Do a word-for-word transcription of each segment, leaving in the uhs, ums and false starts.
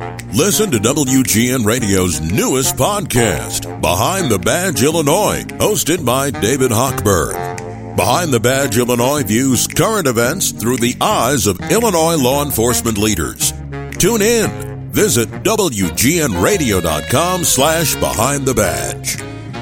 Listen to W G N Radio's newest podcast, Behind the Badge Illinois, hosted by David Hochberg. Behind the Badge Illinois views current events through the eyes of Illinois law enforcement leaders. Tune in. Visit W G N radio dot com slash behind the badge.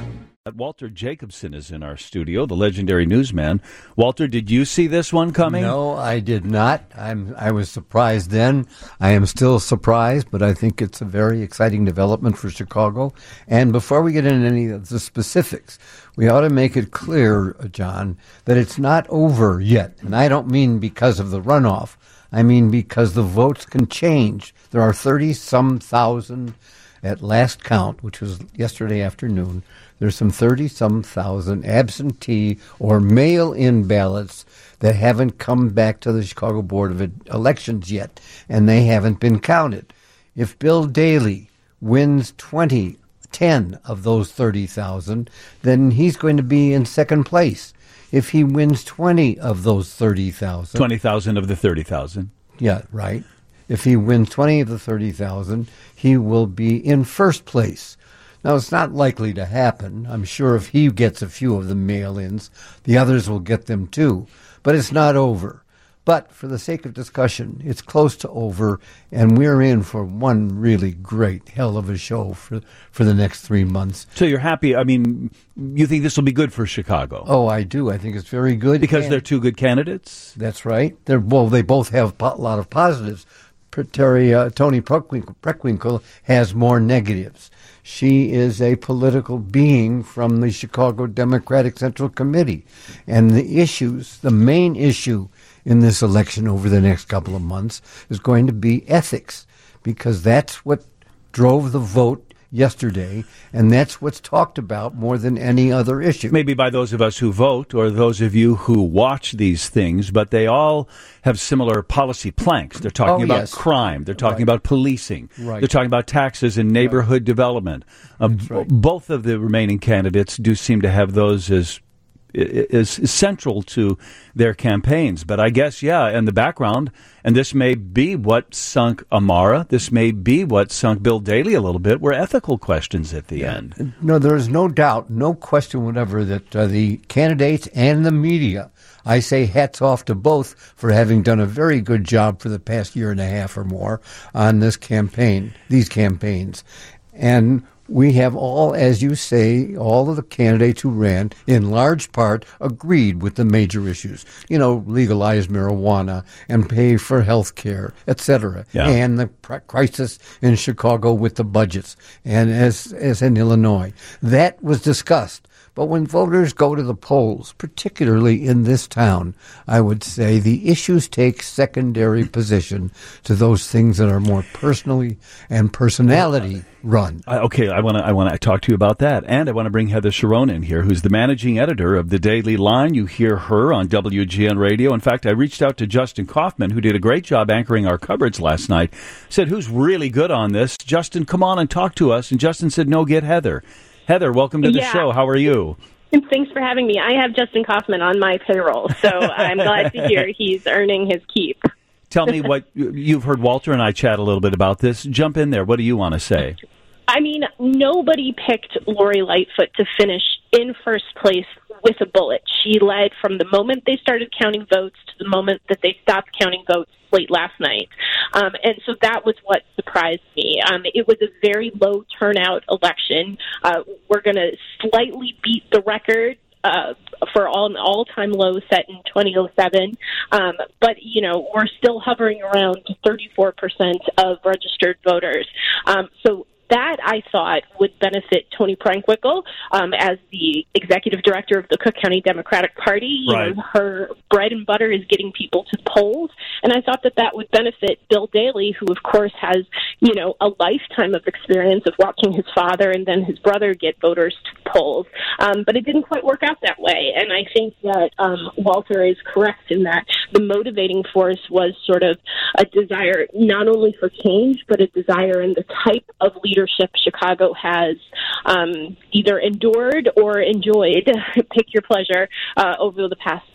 Walter Jacobson is in our studio, the legendary newsman. Walter, did you see this one coming? No, I did not. I'm, I was surprised then. I am still surprised, but I think it's a very exciting development for Chicago. And before we get into any of the specifics, we ought to make it clear, John, that it's not over yet. And I don't mean because of the runoff. I mean because the votes can change. There are thirty-some thousand at last count, which was yesterday afternoon. There's some thirty-some thousand absentee or mail-in ballots that haven't come back to the Chicago Board of Elections yet, and they haven't been counted. If Bill Daley wins twenty, ten of those thirty thousand, then he's going to be in second place. If he wins twenty of those thirty thousand... twenty thousand of the thirty thousand. Yeah, right. If he wins twenty of the thirty thousand, he will be in first place. Now, it's not likely to happen. I'm sure if he gets a few of the mail-ins, the others will get them too. But it's not over. But for the sake of discussion, it's close to over, and we're in for one really great hell of a show for, for the next three months. So you're happy? I mean, you think this will be good for Chicago? Oh, I do. I think it's very good. Because they're two good candidates? That's right. They're, well, they both have a lot of positives. Terry, uh, Toni Preckwinkle, Preckwinkle has more negatives. She is a political being from the Chicago Democratic Central Committee. And the issues, the main issue in this election over the next couple of months is going to be ethics, because that's what drove the vote yesterday, and that's what's talked about more than any other issue. Maybe by those of us who vote or those of you who watch these things, but they all have similar policy planks. They're talking oh, about yes. crime. They're talking right. about policing. Right. They're talking about taxes and neighborhood right. development. Uh, right. Both of the remaining candidates do seem to have those as is, is central to their campaigns. But I guess, yeah, in the background, and this may be what sunk Amara, this may be what sunk Bill Daley a little bit, were ethical questions at the yeah. end. No, there is no doubt, no question whatever, that uh, the candidates and the media, I say hats off to both for having done a very good job for the past year and a half or more on this campaign, these campaigns. And we have all, as you say, all of the candidates who ran, in large part, agreed with the major issues. You know, legalize marijuana and pay for health care, et cetera. Yeah. And the pr- crisis in Chicago with the budgets, and as, as in Illinois. That was discussed. But when voters go to the polls, particularly in this town, I would say the issues take secondary position to those things that are more personally and personality run. Uh, okay, I want to I want to talk to you about that, and I want to bring Heather Sharon in here, who's the managing editor of the Daily Line. You hear her on W G N Radio. In fact, I reached out to Justin Kaufman, who did a great job anchoring our coverage last night. Said, "Who's really good on this? Justin, come on and talk to us." And Justin said, "No, get Heather." Heather, welcome to the yeah. show. How are you? Thanks for having me. I have Justin Kaufman on my payroll, so I'm glad to hear he's earning his keep. Tell me what you've heard Walter and I chat a little bit about this. Jump in there. What do you want to say? I mean, nobody picked Lori Lightfoot to finish in first place with a bullet. She led from the moment they started counting votes to the moment that they stopped counting votes late last night. Um, and so that was what surprised me. Um, it was a very low turnout election. Uh, we're going to slightly beat the record Uh, for all an all-time low set in twenty oh seven. Um, but, you know, we're still hovering around thirty-four percent of registered voters. Um, so that, I thought, would benefit Toni Preckwinkle um, as the executive director of the Cook County Democratic Party. You right. know, her bread and butter is getting people to the polls. And I thought that that would benefit Bill Daley, who, of course, has, you know, a lifetime of experience of watching his father and then his brother get voters to the polls. Um, but it didn't quite work out that way. And I think that um, Walter is correct in that the motivating force was sort of a desire not only for change, but a desire in the type of leadership Chicago has um, either endured or enjoyed, pick your pleasure, uh, over the past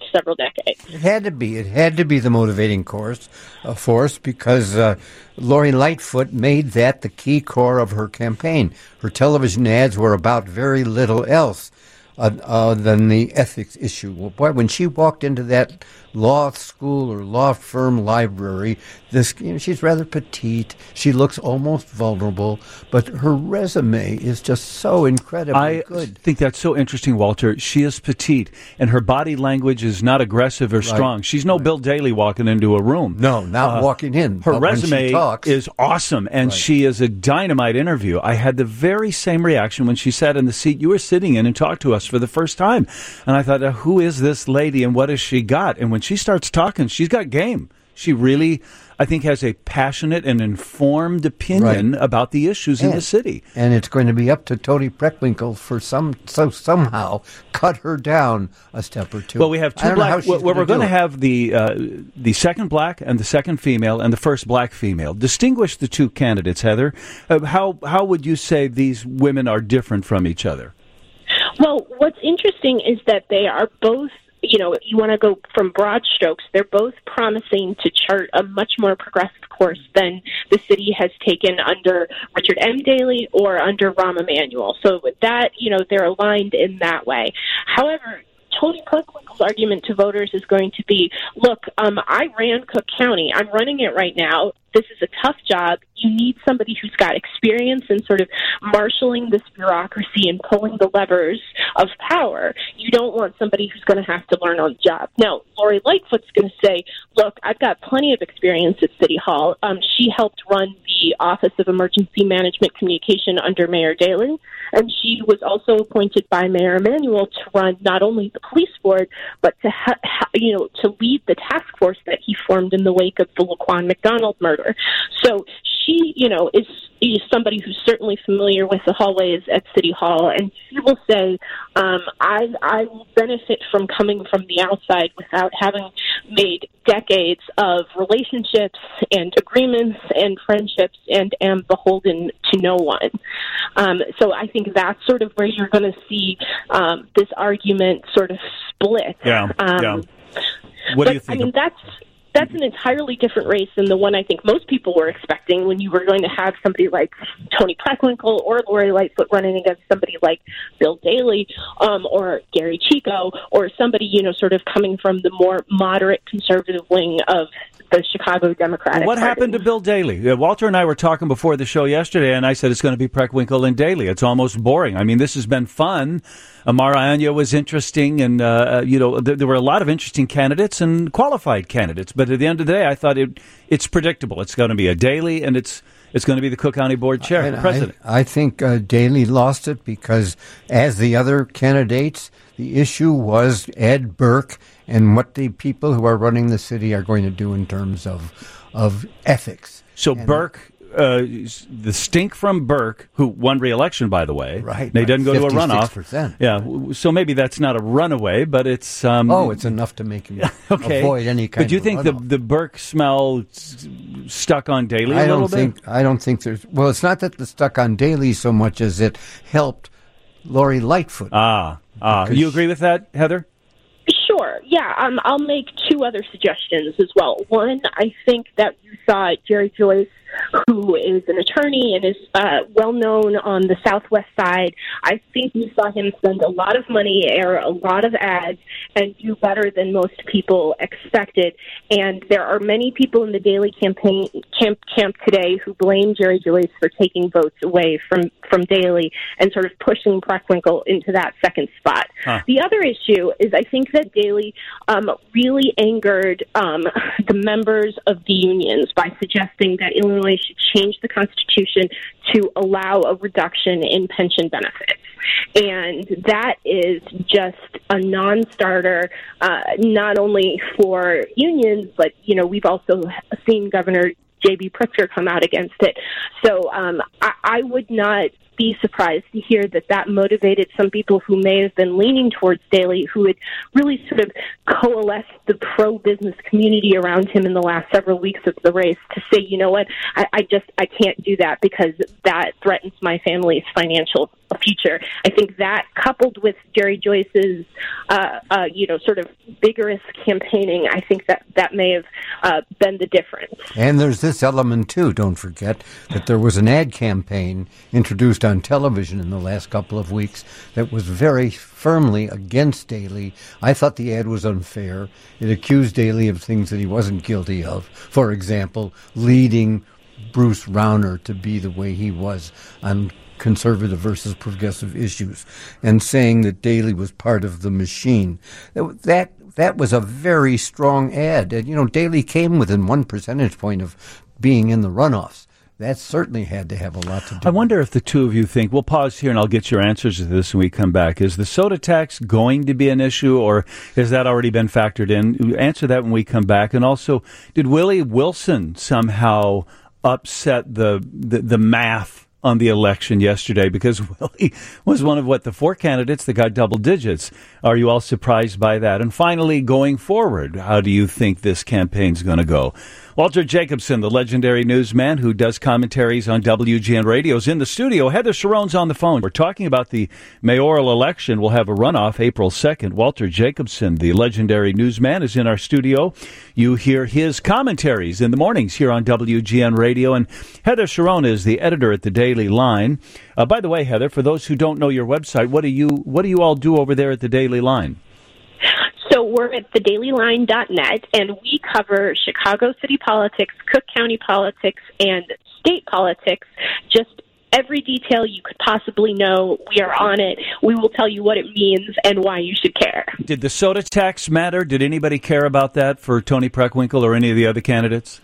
several decades. It had to be. It had to be the motivating course, uh, force because uh, Lori Lightfoot made that the key core of her campaign. Her television ads were about very little else uh, uh, than the ethics issue. Well, boy, when she walked into that law school or law firm library, this you know, she's rather petite. She looks almost vulnerable, but her resume is just so incredibly I good. I think that's so interesting, Walter. She is petite, and her body language is not aggressive or strong. She's no right. Bill Daley walking into a room. No, not uh, walking in. Her but resume talks, is awesome, and right. she is a dynamite interview. I had the very same reaction when she sat in the seat you were sitting in and talked to us for the first time. And I thought, who is this lady, and what has she got? And when she starts talking, she's got game. She really, I think, has a passionate and informed opinion right. about the issues and, in the city. And it's going to be up to Toni Preckwinkle for some so somehow cut her down a step or two. Well, we have two black. Well, we're going to have the uh, the second black and the second female and the first black female. Distinguish the two candidates, Heather. Uh, how how would you say these women are different from each other? Well, what's interesting is that they are both. You know, you want to go from broad strokes. They're both promising to chart a much more progressive course than the city has taken under Richard M. Daley or under Rahm Emanuel. So with that, you know, they're aligned in that way. However, Toni Preckwinkle's argument to voters is going to be, look, um, I ran Cook County. I'm running it right now. This is a tough job. You need somebody who's got experience in sort of marshaling this bureaucracy and pulling the levers of power. You don't want somebody who's going to have to learn on the job. Now, Lori Lightfoot's going to say, look, I've got plenty of experience at City Hall. Um, she helped run the Office of Emergency Management Communication under Mayor Daley, and she was also appointed by Mayor Emanuel to run not only the police board, but to ha- ha- you know to lead the task force that he formed in the wake of the Laquan McDonald murder. So she, you know, is, is somebody who's certainly familiar with the hallways at City Hall, and she will say, um, I, I will benefit from coming from the outside without having made decades of relationships and agreements and friendships and am beholden to no one. Um, so I think that's sort of where you're going to see um, this argument sort of split. Yeah, um, yeah. What but, do you think? I mean, that's... That's an entirely different race than the one I think most people were expecting when you were going to have somebody like Toni Preckwinkle or Lori Lightfoot running against somebody like Bill Daley um, or Gary Chico or somebody, you know, sort of coming from the more moderate conservative wing of the Chicago Democratic well, what Party. happened to Bill Daley? Uh, Walter and I were talking before the show yesterday, and I said it's going to be Preckwinkle and Daley. It's almost boring. I mean, this has been fun. Amara Anya was interesting, and, uh, you know, th- there were a lot of interesting candidates and qualified candidates. But at the end of the day, I thought it it's predictable. It's going to be a Daley, and it's it's going to be the Cook County Board Chair, and President. I, I think uh, Daley lost it because, as the other candidates, the issue was Ed Burke and what the people who are running the city are going to do in terms of of ethics. So and Burke... Uh, the stink from Burke, who won re-election, by the way. Right. They didn't go to a runoff. percent. Yeah. So maybe that's not a runaway, but it's... Um, oh, it's enough to make him okay. avoid any kind of But do you think the, the Burke smell stuck on Daley a I little don't think, bit? I don't think there's... Well, it's not that the stuck on Daley so much as it helped Lori Lightfoot. Ah. ah. You agree with that, Heather? Sure. Yeah, um, I'll make two other suggestions as well. One, I think that you saw Jerry Joyce, who is an attorney and is uh, well known on the Southwest side. I think you saw him spend a lot of money, air a lot of ads, and do better than most people expected. And there are many people in the Daley campaign camp, camp today who blame Jerry Joyce for taking votes away from, from Daley and sort of pushing Preckwinkle into that second spot. Huh. The other issue is I think that Daley um, really angered um, the members of the unions by suggesting that Illinois should change the Constitution to allow a reduction in pension benefits. And that is just a non-starter, uh, not only for unions, but, you know, we've also seen Governor J B Pritzker come out against it. So um, I, I would not be surprised to hear that that motivated some people who may have been leaning towards Daley, who had really sort of coalesced the pro-business community around him in the last several weeks of the race to say, you know what, I, I just, I can't do that because that threatens my family's financial future. I think that, coupled with Jerry Joyce's, uh, uh, you know, sort of vigorous campaigning, I think that that may have uh, been the difference. And there's this element, too, don't forget, that there was an ad campaign introduced on television in the last couple of weeks that was very firmly against Daley. I thought the ad was unfair. It accused Daley of things that he wasn't guilty of. For example, leading Bruce Rauner to be the way he was on conservative versus progressive issues, and saying that Daley was part of the machine. That that was a very strong ad. And, you know, Daley came within one percentage point of being in the runoffs. That certainly had to have a lot to do. I wonder if the two of you think, we'll pause here and I'll get your answers to this when we come back. Is the soda tax going to be an issue, or has that already been factored in? Answer that when we come back. And also, did Willie Wilson somehow upset the the, the math on the election yesterday? Because Willie was one of, what, the four candidates that got double digits. Are you all surprised by that? And finally, going forward, how do you think this campaign's going to go? Walter Jacobson, the legendary newsman who does commentaries on W G N Radio, is in the studio. Heather Cherone on the phone. We're talking about the mayoral election. We'll have a runoff April second. Walter Jacobson, the legendary newsman, is in our studio. You hear his commentaries in the mornings here on W G N Radio. And Heather Cherone is the editor at the Daily Line. Uh, by the way, Heather, for those who don't know your website, what do you what do you all do over there at the Daily Line? So we're at the daily line dot net, and we cover Chicago city politics, Cook County politics, and state politics. Just every detail you could possibly know, we are on it. We will tell you what it means and why you should care. Did the soda tax matter? Did anybody care about that for Toni Preckwinkle or any of the other candidates?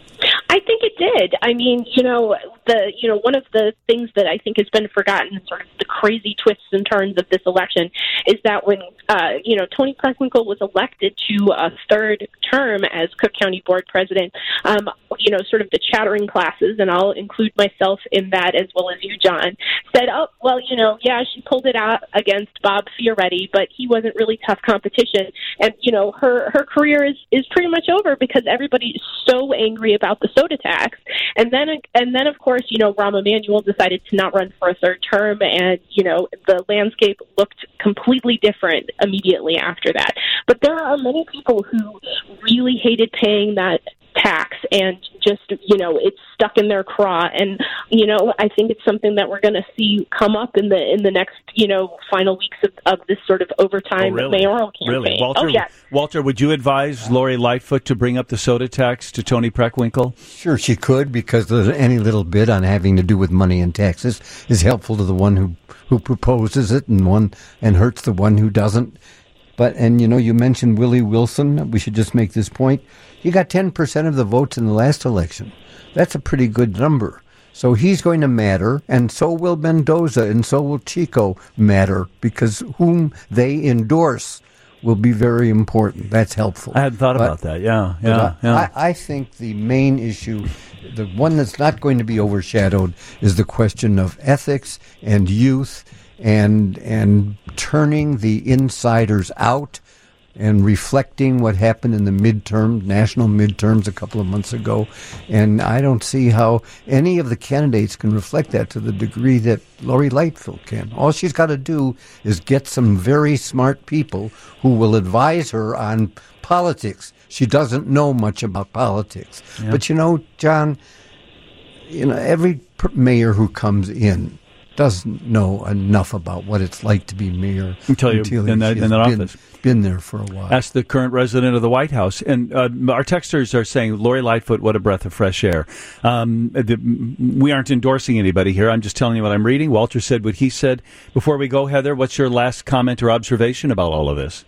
I think it did. I mean, you know, the you know one of the things that I think has been forgotten, sort of the crazy twists and turns of this election, is that when uh, you know Toni Preckwinkle was elected to a third term as Cook County Board President, um, you know, sort of the chattering classes, and I'll include myself in that as well as you, John, said, oh, well, you know, yeah, she pulled it out against Bob Fioretti, but he wasn't really tough competition, and you know, her her career is is pretty much over because everybody is so angry about the soda tax. And then, and then, of course, you know, Rahm Emanuel decided to not run for a third term, and, you know, the landscape looked completely different immediately after that. But there are many people who really hated paying that tax and just, you know, it's stuck in their craw. And, you know, I think it's something that we're going to see come up in the in the next, you know, final weeks of, of this sort of overtime oh, really? mayoral campaign. Really? Walter, oh, yes. Walter, would you advise Lori Lightfoot to bring up the soda tax to Toni Preckwinkle? Sure, she could, because any little bit on having to do with money and taxes is helpful to the one who, who proposes it and one and hurts the one who doesn't. But, and you know, you mentioned Willie Wilson. We should just make this point. He got ten percent of the votes in the last election. That's a pretty good number. So he's going to matter, and so will Mendoza, and so will Chico matter, because whom they endorse will be very important. That's helpful. I hadn't thought but, about that. Yeah, yeah, I, yeah. I, I think the main issue, the one that's not going to be overshadowed, is the question of ethics and youth and and turning the insiders out and reflecting what happened in the midterm, national midterms a couple of months ago. And I don't see how any of the candidates can reflect that to the degree that Lori Lightfoot can. All she's got to do is get some very smart people who will advise her on politics. She doesn't know much about politics. Yeah. But, you know, John, you know, every mayor who comes in doesn't know enough about what it's like to be mayor until you're in that, in that been, office. Been there for a while. Ask the current resident of the White House. And uh, our texters are saying, Lori Lightfoot, what a breath of fresh air. Um, the, we aren't endorsing anybody here. I'm just telling you what I'm reading. Walter said what he said. Before we go, Heather, what's your last comment or observation about all of this?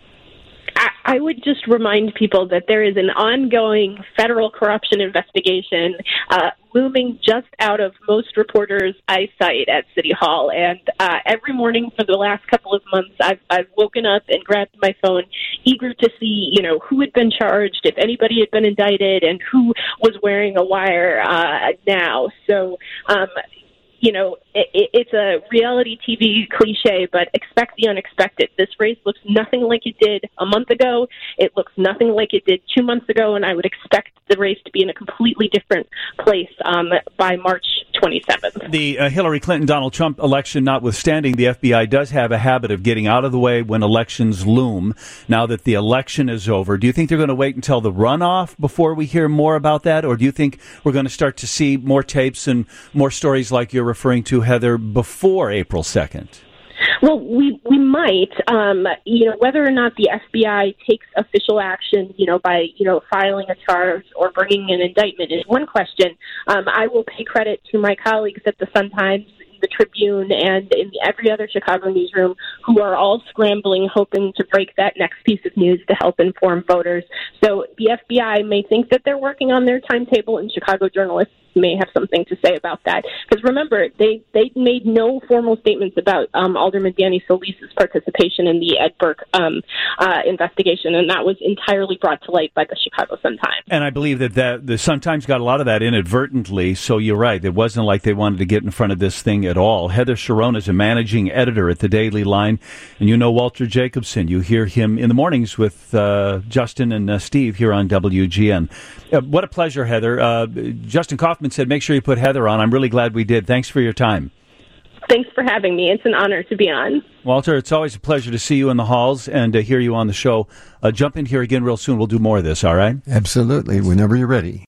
I would just remind people that there is an ongoing federal corruption investigation uh, looming just out of most reporters' eyesight at City Hall. And uh, every morning for the last couple of months, I've, I've woken up and grabbed my phone, eager to see, you know, who had been charged, if anybody had been indicted, and who was wearing a wire uh, now. So, um, you know, it, it's a reality T V cliche, but expect the unexpected. This race looks nothing like it did a month ago. It looks nothing like it did two months ago, and I would expect the race to be in a completely different place um, by March twenty-seventh. The uh, Hillary Clinton-Donald Trump election notwithstanding, the F B I does have a habit of getting out of the way when elections loom. Now that the election is over, do you think they're going to wait until the runoff before we hear more about that, or do you think we're going to start to see more tapes and more stories like you're referring to, Heather, before April second? Well, we we might, um, you know, whether or not the F B I takes official action, you know, by, you know, filing a charge or bringing an indictment is one question. Um, I will pay credit to my colleagues at the Sun-Times, the Tribune, and in every other Chicago newsroom who are all scrambling, hoping to break that next piece of news to help inform voters. So the F B I may think that they're working on their timetable, and Chicago journalists may have something to say about that. Because remember, they, they made no formal statements about um, Alderman Danny Solis's participation in the Ed Burke um, uh, investigation, and that was entirely brought to light by the Chicago Sun-Times. And I believe that, that the Sun-Times got a lot of that inadvertently, so you're right. It wasn't like they wanted to get in front of this thing at all. Heather Cherone is a managing editor at the Daily Line, and you know Walter Jacobson. You hear him in the mornings with uh, Justin and uh, Steve here on W G N. Uh, what a pleasure, Heather. Uh, Justin Kaufman said make sure you put Heather on. I'm really glad we did. Thanks for your time. Thanks for having me. It's an honor to be on. Walter, it's always a pleasure to see you in the halls and to hear you on the show. Uh, jump in here again real soon. We'll do more of this, all right? Absolutely, whenever you're ready.